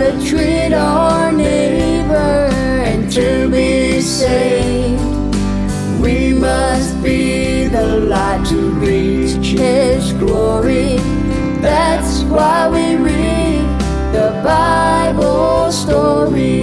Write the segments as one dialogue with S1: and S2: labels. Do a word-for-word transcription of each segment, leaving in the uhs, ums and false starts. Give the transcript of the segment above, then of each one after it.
S1: to treat our neighbor, and to be saved. We must be the light to reach His glory. That's why we read the Bible story.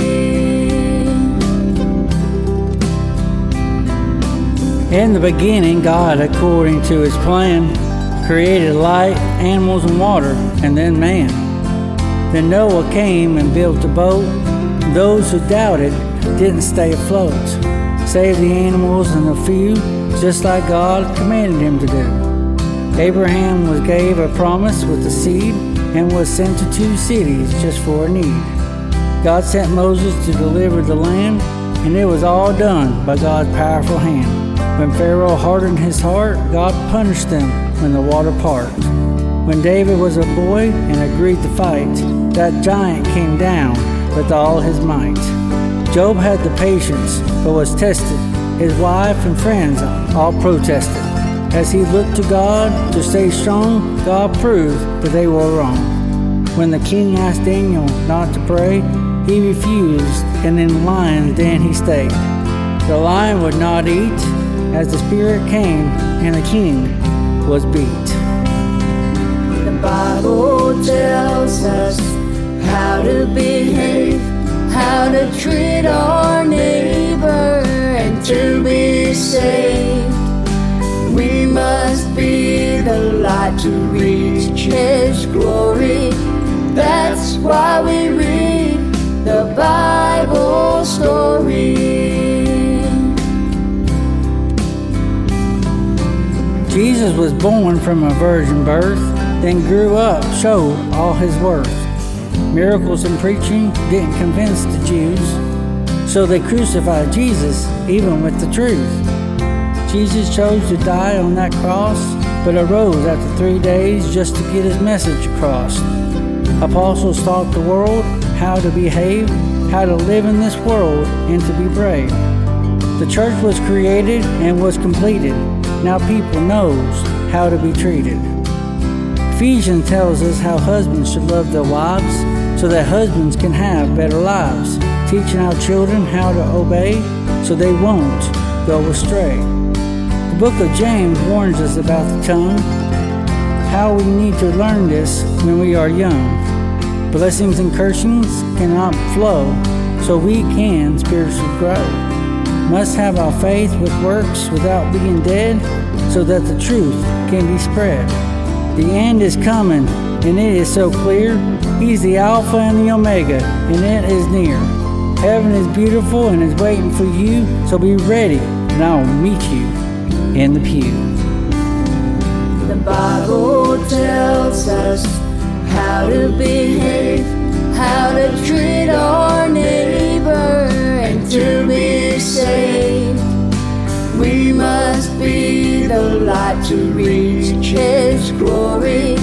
S2: In the beginning, God, according to His plan, created light, animals, and water, and then man. Then Noah came and built a boat. Those who doubted didn't stay afloat. Saved the animals and a few, just like God commanded him to do. Abraham was gave a promise with a seed and was sent to two cities just for a need. God sent Moses to deliver the land, and it was all done by God's powerful hand. When Pharaoh hardened his heart, God punished them when the water parted. When David was a boy and agreed to fight, that giant came down with all his might. Job had the patience, but was tested. His wife and friends all protested. As he looked to God to stay strong, God proved that they were wrong. When the king asked Daniel not to pray, he refused, and in the lion's den he stayed. The lion would not eat, as the spirit came, and the king was beat.
S1: The Bible tells us how to behave, how to treat our neighbor, and to be saved. We must be the light to reach His glory. That's why we read the Bible story.
S2: Jesus was born from a virgin birth, then grew up, showed all His worth. Miracles and preaching didn't convince the Jews, so they crucified Jesus even with the truth. Jesus chose to die on that cross, but arose after three days just to get His message across. Apostles taught the world how to behave, how to live in this world, and to be brave. The church was created and was completed. Now people knows how to be treated. Ephesians tells us how husbands should love their wives so that husbands can have better lives, teaching our children how to obey so they won't go astray. The book of James warns us about the tongue, how we need to learn this when we are young. Blessings and cursings cannot flow, so we can spiritually grow. Must have our faith with works without being dead, so that the truth can be spread. The end is coming, and it is so clear. He's the Alpha and the Omega, and it is near. Heaven is beautiful and is waiting for you, so be ready, and I will meet you in the pew.
S1: The Bible tells us how to behave, how to treat our neighbor, and to be saved. We must be the light to reach His glory.